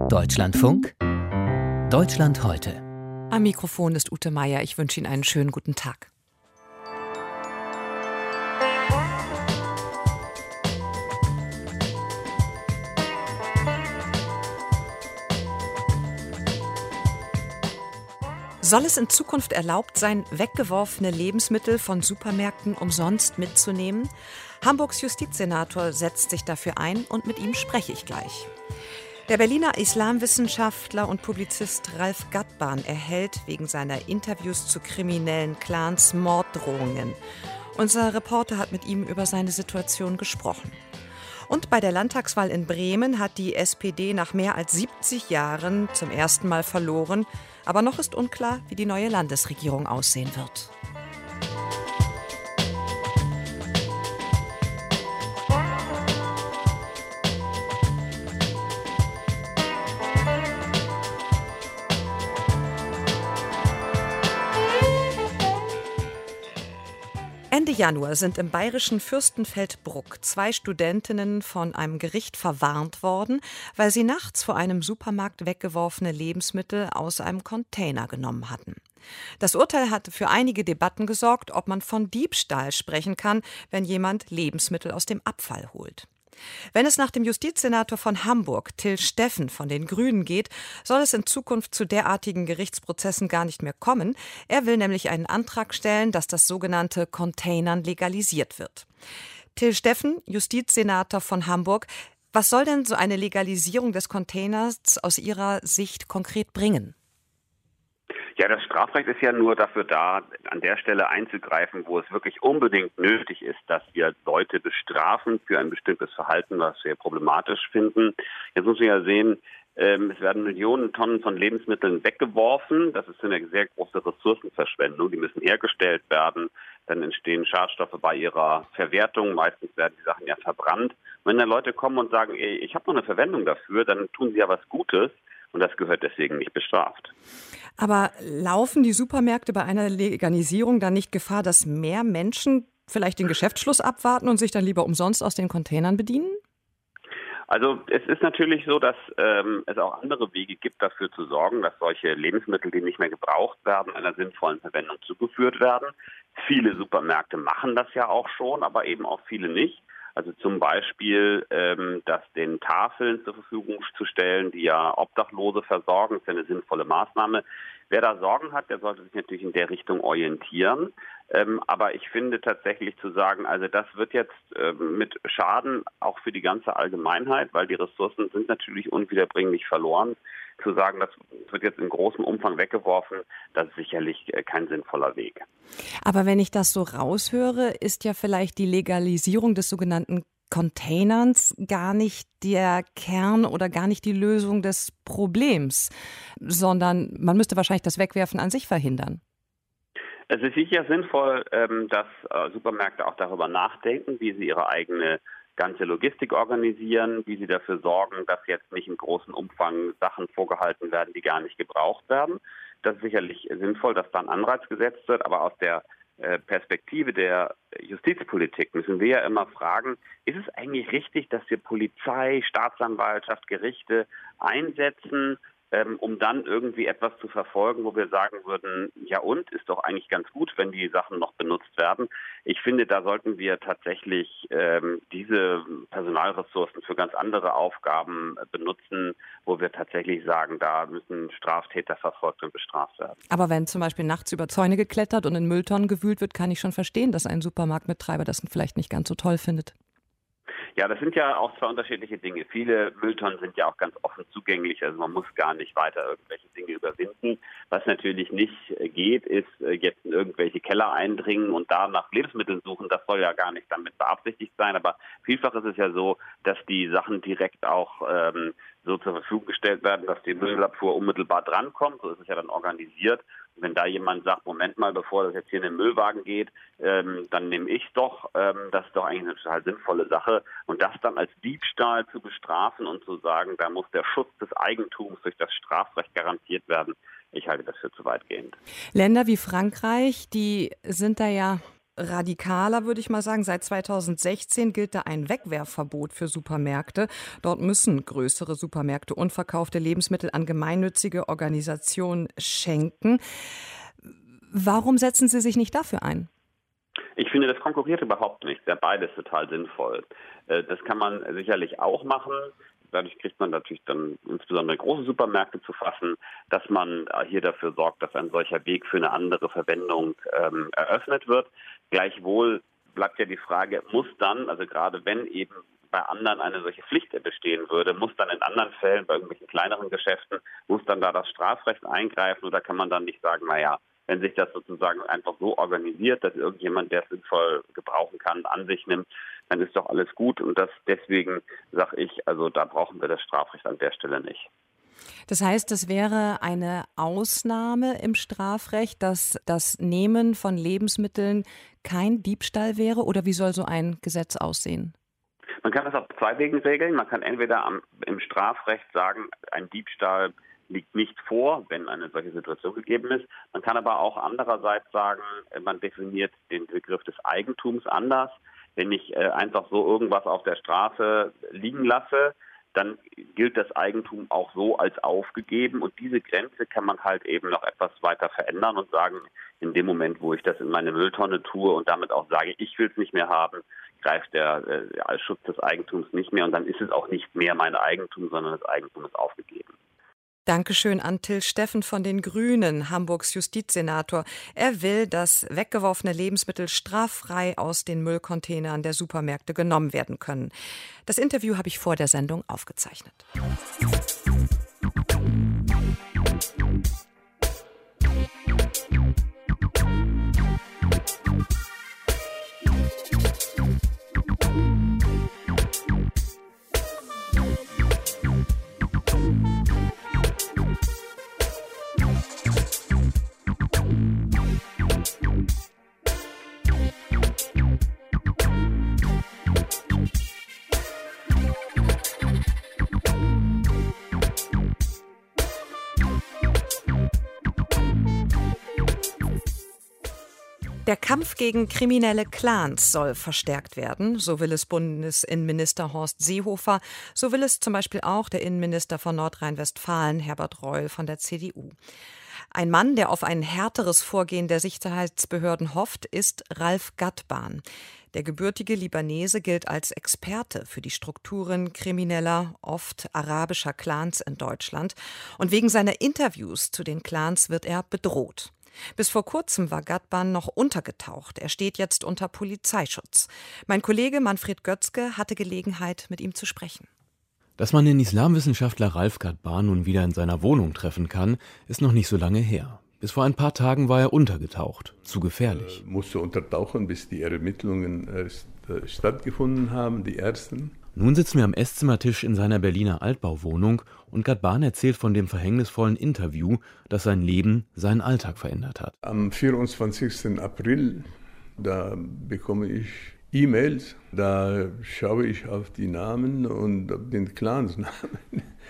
Deutschlandfunk, Deutschland heute. Am Mikrofon ist Ute Meier. Ich wünsche Ihnen einen schönen guten Tag. Soll es in Zukunft erlaubt sein, weggeworfene Lebensmittel von Supermärkten umsonst mitzunehmen? Hamburgs Justizsenator setzt sich dafür ein und mit ihm spreche ich gleich. Der Berliner Islamwissenschaftler und Publizist Ralf Gatbahn erhält wegen seiner Interviews zu kriminellen Clans Morddrohungen. Unser Reporter hat mit ihm über seine Situation gesprochen. Und bei der Landtagswahl in Bremen hat die SPD nach mehr als 70 Jahren zum ersten Mal verloren. Aber noch ist unklar, wie die neue Landesregierung aussehen wird. Ende Januar sind im bayerischen Fürstenfeldbruck 2 Studentinnen von einem Gericht verwarnt worden, weil sie nachts vor einem Supermarkt weggeworfene Lebensmittel aus einem Container genommen hatten. Das Urteil hat für einige Debatten gesorgt, ob man von Diebstahl sprechen kann, wenn jemand Lebensmittel aus dem Abfall holt. Wenn es nach dem Justizsenator von Hamburg, Till Steffen von den Grünen geht, soll es in Zukunft zu derartigen Gerichtsprozessen gar nicht mehr kommen. Er will nämlich einen Antrag stellen, dass das sogenannte Containern legalisiert wird. Till Steffen, Justizsenator von Hamburg, was soll denn so eine Legalisierung des Containers aus Ihrer Sicht konkret bringen? Ja, das Strafrecht ist ja nur dafür da, an der Stelle einzugreifen, wo es wirklich unbedingt nötig ist, dass wir Leute bestrafen für ein bestimmtes Verhalten, was wir problematisch finden. Jetzt muss man ja sehen, es werden Millionen Tonnen von Lebensmitteln weggeworfen. Das ist eine sehr große Ressourcenverschwendung. Die müssen hergestellt werden. Dann entstehen Schadstoffe bei ihrer Verwertung. Meistens werden die Sachen ja verbrannt. Und wenn dann Leute kommen und sagen, ey, ich habe noch eine Verwendung dafür, dann tun sie ja was Gutes. Und das gehört deswegen nicht bestraft. Aber laufen die Supermärkte bei einer Legalisierung dann nicht Gefahr, dass mehr Menschen vielleicht den Geschäftsschluss abwarten und sich dann lieber umsonst aus den Containern bedienen? Also es ist natürlich so, dass es auch andere Wege gibt, dafür zu sorgen, dass solche Lebensmittel, die nicht mehr gebraucht werden, einer sinnvollen Verwendung zugeführt werden. Viele Supermärkte machen das ja auch schon, aber eben auch viele nicht. Also zum Beispiel, das den Tafeln zur Verfügung zu stellen, die ja Obdachlose versorgen, ist ja eine sinnvolle Maßnahme. Wer da Sorgen hat, der sollte sich natürlich in der Richtung orientieren. Aber ich finde tatsächlich zu sagen, also das wird jetzt mit Schaden auch für die ganze Allgemeinheit, weil die Ressourcen sind natürlich unwiederbringlich verloren. Zu sagen, das wird jetzt in großem Umfang weggeworfen, das ist sicherlich kein sinnvoller Weg. Aber wenn ich das so raushöre, ist ja vielleicht die Legalisierung des sogenannten Containerns gar nicht der Kern oder gar nicht die Lösung des Problems, sondern man müsste wahrscheinlich das Wegwerfen an sich verhindern. Es ist sicher sinnvoll, dass Supermärkte auch darüber nachdenken, wie sie ihre eigene ganze Logistik organisieren, wie sie dafür sorgen, dass jetzt nicht in großem Umfang Sachen vorgehalten werden, die gar nicht gebraucht werden. Das ist sicherlich sinnvoll, dass da ein Anreiz gesetzt wird, aber aus der Perspektive der Justizpolitik müssen wir ja immer fragen, ist es eigentlich richtig, dass wir Polizei, Staatsanwaltschaft, Gerichte einsetzen, um dann irgendwie etwas zu verfolgen, wo wir sagen würden, ja und, ist doch eigentlich ganz gut, wenn die Sachen noch benutzt werden. Ich finde, da sollten wir tatsächlich diese Personalressourcen für ganz andere Aufgaben benutzen, wo wir tatsächlich sagen, da müssen Straftäter verfolgt und bestraft werden. Aber wenn zum Beispiel nachts über Zäune geklettert und in Mülltonnen gewühlt wird, kann ich schon verstehen, dass ein Supermarktbetreiber das vielleicht nicht ganz so toll findet. Ja, das sind ja auch 2 unterschiedliche Dinge. Viele Mülltonnen sind ja auch ganz offen zugänglich, also man muss gar nicht weiter irgendwelche Dinge überwinden. Was natürlich nicht geht, ist jetzt in irgendwelche Keller eindringen und da nach Lebensmitteln suchen. Das soll ja gar nicht damit beabsichtigt sein, aber vielfach ist es ja so, dass die Sachen direkt auch so zur Verfügung gestellt werden, dass die Müllabfuhr unmittelbar drankommt. So ist es ja dann organisiert. Und wenn da jemand sagt, Moment mal, bevor das jetzt hier in den Müllwagen geht, dann nehme ich doch. Das ist doch eigentlich eine total sinnvolle Sache. Und das dann als Diebstahl zu bestrafen und zu sagen, da muss der Schutz des Eigentums durch das Strafrecht garantiert werden, ich halte das für zu weitgehend. Länder wie Frankreich, die sind da ja radikaler, würde ich mal sagen. Seit 2016 gilt da ein Wegwerfverbot für Supermärkte. Dort müssen größere Supermärkte unverkaufte Lebensmittel an gemeinnützige Organisationen schenken. Warum setzen Sie sich nicht dafür ein? Ich finde, das konkurriert überhaupt nicht. Ja, beides total sinnvoll. Das kann man sicherlich auch machen. Dadurch kriegt man natürlich dann insbesondere große Supermärkte zu fassen, dass man hier dafür sorgt, dass ein solcher Weg für eine andere Verwendung eröffnet wird. Gleichwohl bleibt ja die Frage, muss dann, also gerade wenn eben bei anderen eine solche Pflicht bestehen würde, muss dann in anderen Fällen, bei irgendwelchen kleineren Geschäften, muss dann da das Strafrecht eingreifen, oder kann man dann nicht sagen, naja, wenn sich das sozusagen einfach so organisiert, dass irgendjemand, der es sinnvoll gebrauchen kann, an sich nimmt, dann ist doch alles gut. Und deswegen sage ich, also da brauchen wir das Strafrecht an der Stelle nicht. Das heißt, das wäre eine Ausnahme im Strafrecht, dass das Nehmen von Lebensmitteln kein Diebstahl wäre? Oder wie soll so ein Gesetz aussehen? Man kann das auf zwei Wegen regeln. Man kann entweder im Strafrecht sagen, ein Diebstahl liegt nicht vor, wenn eine solche Situation gegeben ist. Man kann aber auch andererseits sagen, man definiert den Begriff des Eigentums anders. Wenn ich einfach so irgendwas auf der Straße liegen lasse, dann gilt das Eigentum auch so als aufgegeben. Und diese Grenze kann man halt eben noch etwas weiter verändern und sagen, in dem Moment, wo ich das in meine Mülltonne tue und damit auch sage, ich will es nicht mehr haben, greift der als Schutz des Eigentums nicht mehr. Und dann ist es auch nicht mehr mein Eigentum, sondern das Eigentum ist aufgegeben. Dankeschön an Till Steffen von den Grünen, Hamburgs Justizsenator. Er will, dass weggeworfene Lebensmittel straffrei aus den Müllcontainern der Supermärkte genommen werden können. Das Interview habe ich vor der Sendung aufgezeichnet. Der Kampf gegen kriminelle Clans soll verstärkt werden, so will es Bundesinnenminister Horst Seehofer, so will es zum Beispiel auch der Innenminister von Nordrhein-Westfalen, Herbert Reul von der CDU. Ein Mann, der auf ein härteres Vorgehen der Sicherheitsbehörden hofft, ist Ralf Ghadban. Der gebürtige Libanese gilt als Experte für die Strukturen krimineller, oft arabischer Clans in Deutschland. Und wegen seiner Interviews zu den Clans wird er bedroht. Bis vor kurzem war Ghadban noch untergetaucht. Er steht jetzt unter Polizeischutz. Mein Kollege Manfred Götzke hatte Gelegenheit, mit ihm zu sprechen. Dass man den Islamwissenschaftler Ralf Ghadban nun wieder in seiner Wohnung treffen kann, ist noch nicht so lange her. Bis vor ein paar Tagen war er untergetaucht. Zu gefährlich. Musste untertauchen, bis die Ermittlungen erst stattgefunden haben, die ersten. Nun sitzen wir am Esszimmertisch in seiner Berliner Altbauwohnung und Ghadban erzählt von dem verhängnisvollen Interview, das sein Leben, seinen Alltag verändert hat. Am 24. April, da bekomme ich E-Mails, da schaue ich auf die Namen und auf den Clansnamen.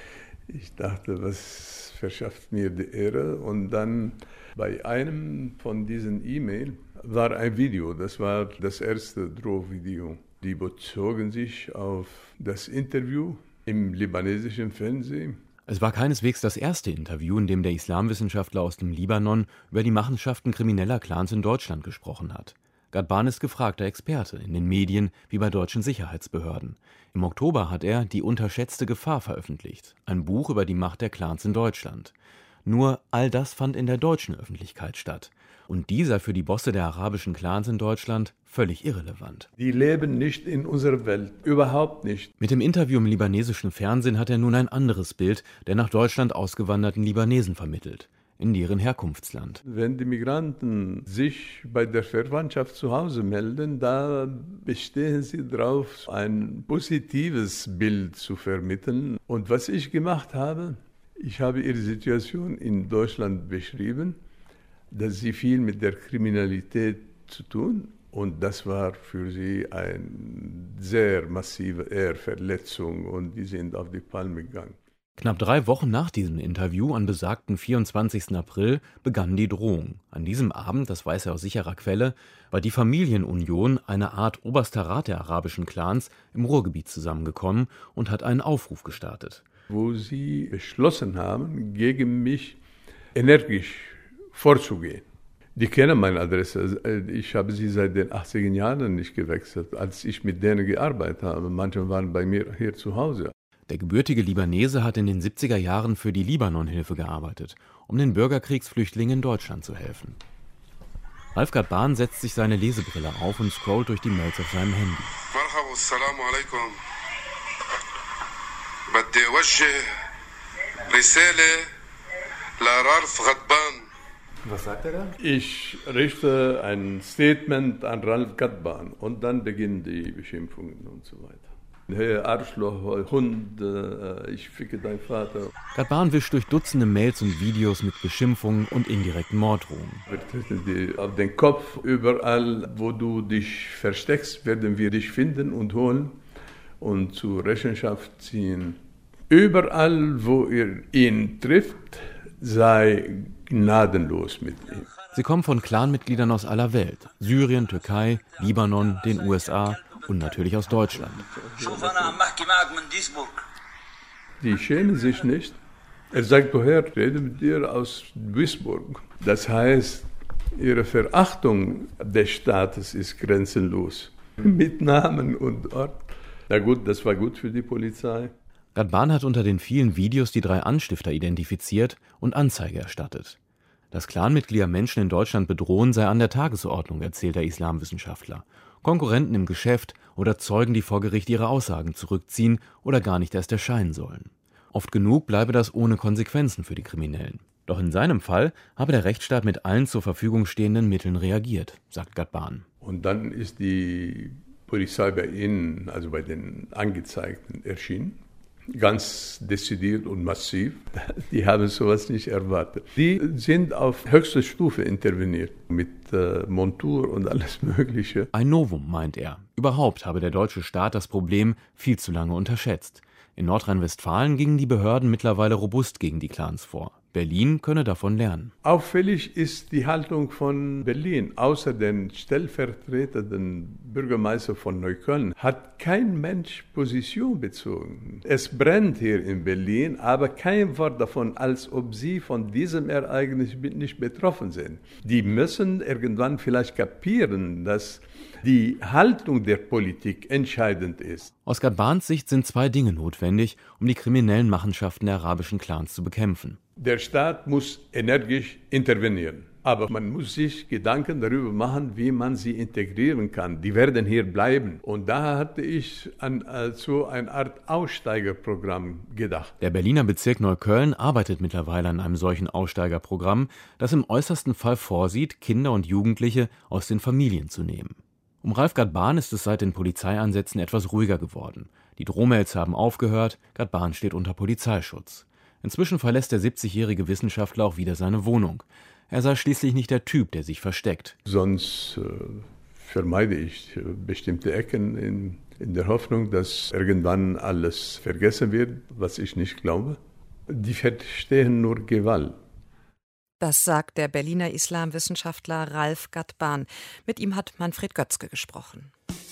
Ich dachte, was verschafft mir die Ehre? Und dann bei einem von diesen E-Mails war ein Video, das war das erste Drohvideo. Die bezogen sich auf das Interview im libanesischen Fernsehen. Es war keineswegs das erste Interview, in dem der Islamwissenschaftler aus dem Libanon über die Machenschaften krimineller Clans in Deutschland gesprochen hat. Ghadban ist gefragter Experte in den Medien wie bei deutschen Sicherheitsbehörden. Im Oktober hat er Die unterschätzte Gefahr veröffentlicht, ein Buch über die Macht der Clans in Deutschland. Nur all das fand in der deutschen Öffentlichkeit statt. Und dieser für die Bosse der arabischen Clans in Deutschland völlig irrelevant. Die leben nicht in unserer Welt, überhaupt nicht. Mit dem Interview im libanesischen Fernsehen hat er nun ein anderes Bild der nach Deutschland ausgewanderten Libanesen vermittelt, in deren Herkunftsland. Wenn die Migranten sich bei der Verwandtschaft zu Hause melden, da bestehen sie darauf, ein positives Bild zu vermitteln. Und was ich gemacht habe, ich habe ihre Situation in Deutschland beschrieben, dass sie viel mit der Kriminalität zu tun, und das war für sie eine sehr massive Ehrverletzung und die sind auf die Palme gegangen. Knapp 3 Wochen nach diesem Interview, an besagten 24. April, begann die Drohung. An diesem Abend, das weiß er aus sicherer Quelle, war die Familienunion, eine Art oberster Rat der arabischen Clans, im Ruhrgebiet zusammengekommen und hat einen Aufruf gestartet. Wo sie beschlossen haben, gegen mich energisch vorzugehen. Die kennen meine Adresse. Ich habe sie seit den 80er Jahren nicht gewechselt, als ich mit denen gearbeitet habe. Manche waren bei mir hier zu Hause. Der gebürtige Libanese hat in den 70er Jahren für die Libanon-Hilfe gearbeitet, um den Bürgerkriegsflüchtlingen in Deutschland zu helfen. Ralf Ghadban setzt sich seine Lesebrille auf und scrollt durch die Mails auf seinem Handy. Was sagt er da? Ich richte ein Statement an Ralf Ghadban und dann beginnen die Beschimpfungen und so weiter. Hey, Arschloch, Hund, ich ficke deinen Vater. Ghadban wischt durch Dutzende Mails und Videos mit Beschimpfungen und indirekten Morddrohungen. Wir treten dir auf den Kopf. Überall, wo du dich versteckst, werden wir dich finden und holen und zur Rechenschaft ziehen. Überall, wo ihr ihn trifft, sei gnadenlos mit ihm. Sie kommen von Clanmitgliedern aus aller Welt. Syrien, Türkei, Libanon, den USA und natürlich aus Deutschland. Die schämen sich nicht. Er sagt, woher rede mit dir aus Duisburg. Das heißt, ihre Verachtung des Staates ist grenzenlos. Mit Namen und Ort. Na gut, das war gut für die Polizei. Ghadban hat unter den vielen Videos die 3 Anstifter identifiziert und Anzeige erstattet. Dass Clanmitglieder Menschen in Deutschland bedrohen, sei an der Tagesordnung, erzählt der Islamwissenschaftler. Konkurrenten im Geschäft oder Zeugen, die vor Gericht ihre Aussagen zurückziehen oder gar nicht erst erscheinen sollen. Oft genug bleibe das ohne Konsequenzen für die Kriminellen. Doch in seinem Fall habe der Rechtsstaat mit allen zur Verfügung stehenden Mitteln reagiert, sagt Ghadban. Und dann ist die Polizei bei Ihnen, also bei den Angezeigten, erschienen. Ganz dezidiert und massiv. Die haben sowas nicht erwartet. Die sind auf höchster Stufe interveniert, mit Montur und alles Mögliche. Ein Novum, meint er. Überhaupt habe der deutsche Staat das Problem viel zu lange unterschätzt. In Nordrhein-Westfalen gingen die Behörden mittlerweile robust gegen die Clans vor. Berlin könne davon lernen. Auffällig ist die Haltung von Berlin. Außer den stellvertretenden Bürgermeister von Neukölln hat kein Mensch Position bezogen. Es brennt hier in Berlin, aber kein Wort davon, als ob sie von diesem Ereignis nicht betroffen sind. Die müssen irgendwann vielleicht kapieren, dass die Haltung der Politik entscheidend ist. Aus Ghadbans Sicht sind 2 Dinge notwendig, um die kriminellen Machenschaften der arabischen Clans zu bekämpfen. Der Staat muss energisch intervenieren. Aber man muss sich Gedanken darüber machen, wie man sie integrieren kann. Die werden hier bleiben. Und da hatte ich an so eine Art Aussteigerprogramm gedacht. Der Berliner Bezirk Neukölln arbeitet mittlerweile an einem solchen Aussteigerprogramm, das im äußersten Fall vorsieht, Kinder und Jugendliche aus den Familien zu nehmen. Um Ralf Ghadban ist es seit den Polizeieinsätzen etwas ruhiger geworden. Die Drohmails haben aufgehört, Ghadban steht unter Polizeischutz. Inzwischen verlässt der 70-jährige Wissenschaftler auch wieder seine Wohnung. Er sei schließlich nicht der Typ, der sich versteckt. Sonst vermeide ich bestimmte Ecken in der Hoffnung, dass irgendwann alles vergessen wird, was ich nicht glaube. Die verstehen nur Gewalt. Das sagt der Berliner Islamwissenschaftler Ralf Ghadban. Mit ihm hat Manfred Götzke gesprochen.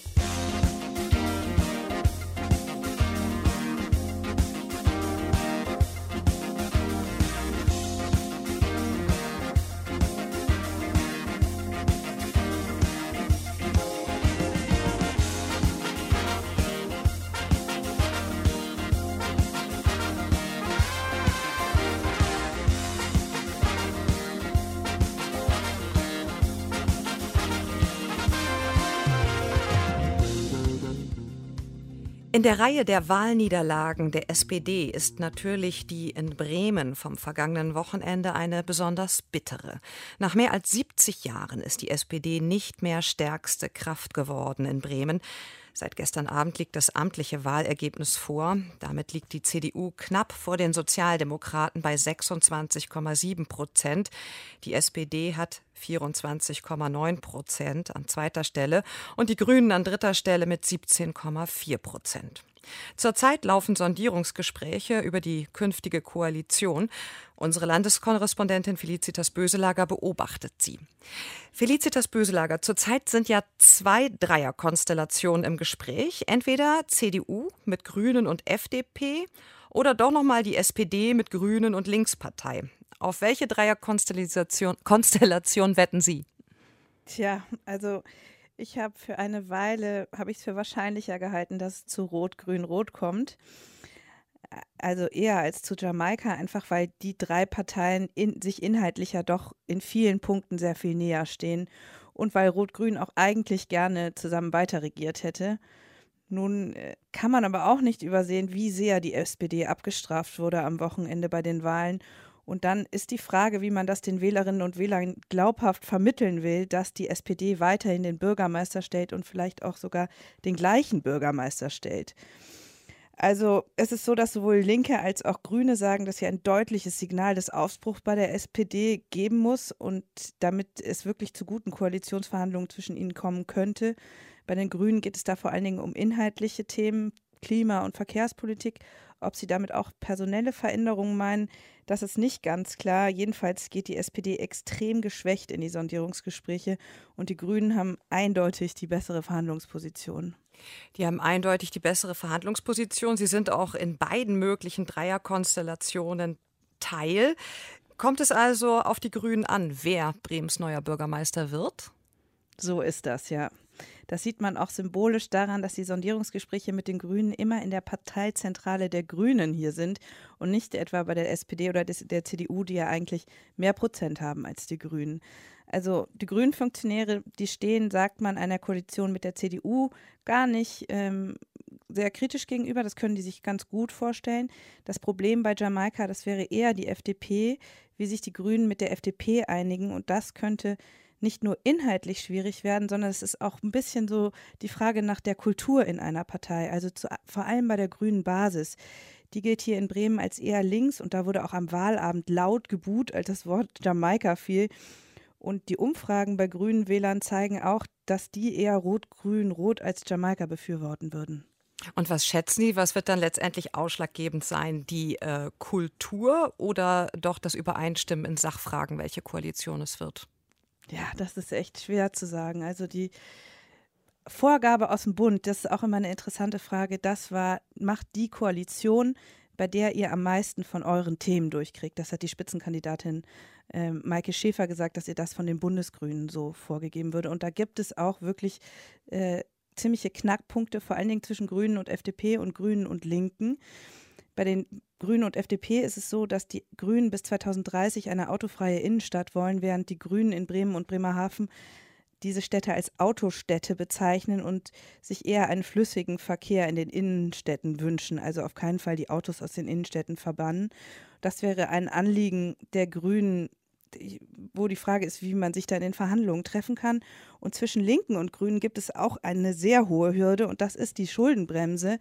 In der Reihe der Wahlniederlagen der SPD ist natürlich die in Bremen vom vergangenen Wochenende eine besonders bittere. Nach mehr als 70 Jahren ist die SPD nicht mehr stärkste Kraft geworden in Bremen. Seit gestern Abend liegt das amtliche Wahlergebnis vor. Damit liegt die CDU knapp vor den Sozialdemokraten bei 26,7%. Die SPD hat 24,9% an zweiter Stelle und die Grünen an dritter Stelle mit 17,4%. Zurzeit laufen Sondierungsgespräche über die künftige Koalition. Unsere Landeskorrespondentin Felicitas Böselager beobachtet sie. Felicitas Böselager, zurzeit sind ja 2 Dreierkonstellationen im Gespräch. Entweder CDU mit Grünen und FDP oder doch nochmal die SPD mit Grünen und Linkspartei. Auf welche Dreierkonstellation wetten Sie? Tja, also ich habe für eine Weile, habe ich es für wahrscheinlicher gehalten, dass es zu Rot-Grün-Rot kommt. Also eher als zu Jamaika, einfach weil die 3 Parteien sich inhaltlich ja doch in vielen Punkten sehr viel näher stehen und weil Rot-Grün auch eigentlich gerne zusammen weiter regiert hätte. Nun kann man aber auch nicht übersehen, wie sehr die SPD abgestraft wurde am Wochenende bei den Wahlen. Und dann ist die Frage, wie man das den Wählerinnen und Wählern glaubhaft vermitteln will, dass die SPD weiterhin den Bürgermeister stellt und vielleicht auch sogar den gleichen Bürgermeister stellt. Also es ist so, dass sowohl Linke als auch Grüne sagen, dass hier ein deutliches Signal des Aufbruchs bei der SPD geben muss und damit es wirklich zu guten Koalitionsverhandlungen zwischen ihnen kommen könnte. Bei den Grünen geht es da vor allen Dingen um inhaltliche Themen, Klima- und Verkehrspolitik. Ob sie damit auch personelle Veränderungen meinen, das ist nicht ganz klar. Jedenfalls geht die SPD extrem geschwächt in die Sondierungsgespräche und die Grünen haben eindeutig die bessere Verhandlungsposition. Die haben eindeutig die bessere Verhandlungsposition. Sie sind auch in beiden möglichen Dreierkonstellationen Teil. Kommt es also auf die Grünen an, wer Bremens neuer Bürgermeister wird? So ist das, ja. Das sieht man auch symbolisch daran, dass die Sondierungsgespräche mit den Grünen immer in der Parteizentrale der Grünen hier sind und nicht etwa bei der SPD oder der CDU, die ja eigentlich mehr Prozent haben als die Grünen. Also die grünen Funktionäre, die stehen, sagt man, einer Koalition mit der CDU gar nicht sehr kritisch gegenüber. Das können die sich ganz gut vorstellen. Das Problem bei Jamaika, das wäre eher die FDP, wie sich die Grünen mit der FDP einigen. Und das könnte nicht nur inhaltlich schwierig werden, sondern es ist auch ein bisschen so die Frage nach der Kultur in einer Partei, also vor allem bei der grünen Basis. Die gilt hier in Bremen als eher links und da wurde auch am Wahlabend laut gebuht, als das Wort Jamaika fiel. Und die Umfragen bei grünen Wählern zeigen auch, dass die eher Rot-Grün-Rot als Jamaika befürworten würden. Und was schätzen Sie, was wird dann letztendlich ausschlaggebend sein? Die Kultur oder doch das Übereinstimmen in Sachfragen, welche Koalition es wird? Ja, das ist echt schwer zu sagen. Also die Vorgabe aus dem Bund, das ist auch immer eine interessante Frage, macht die Koalition, bei der ihr am meisten von euren Themen durchkriegt. Das hat die Spitzenkandidatin Maike Schäfer gesagt, dass ihr das von den Bundesgrünen so vorgegeben würde. Und da gibt es auch wirklich ziemliche Knackpunkte, vor allen Dingen zwischen Grünen und FDP und Grünen und Linken. Bei den Grünen und FDP ist es so, dass die Grünen bis 2030 eine autofreie Innenstadt wollen, während die Grünen in Bremen und Bremerhaven diese Städte als Autostädte bezeichnen und sich eher einen flüssigen Verkehr in den Innenstädten wünschen, also auf keinen Fall die Autos aus den Innenstädten verbannen. Das wäre ein Anliegen der Grünen, wo die Frage ist, wie man sich da in den Verhandlungen treffen kann. Und zwischen Linken und Grünen gibt es auch eine sehr hohe Hürde und das ist die Schuldenbremse.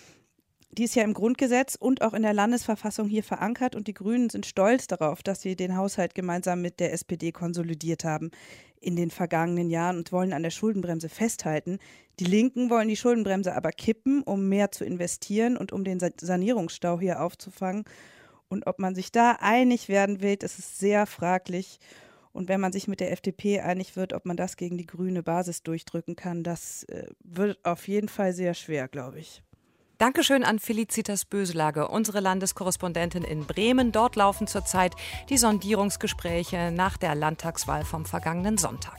Die ist ja im Grundgesetz und auch in der Landesverfassung hier verankert und die Grünen sind stolz darauf, dass sie den Haushalt gemeinsam mit der SPD konsolidiert haben in den vergangenen Jahren und wollen an der Schuldenbremse festhalten. Die Linken wollen die Schuldenbremse aber kippen, um mehr zu investieren und um den Sanierungsstau hier aufzufangen. Und ob man sich da einig werden will, das ist sehr fraglich. Und wenn man sich mit der FDP einig wird, ob man das gegen die grüne Basis durchdrücken kann, das wird auf jeden Fall sehr schwer, glaube ich. Dankeschön an Felicitas Böselager, unsere Landeskorrespondentin in Bremen. Dort laufen zurzeit die Sondierungsgespräche nach der Landtagswahl vom vergangenen Sonntag.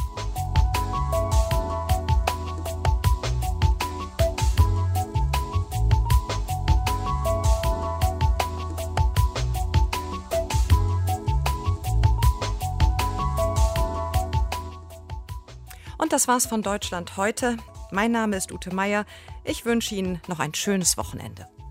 Und das war's von Deutschland heute. Mein Name ist Ute Meier. Ich wünsche Ihnen noch ein schönes Wochenende.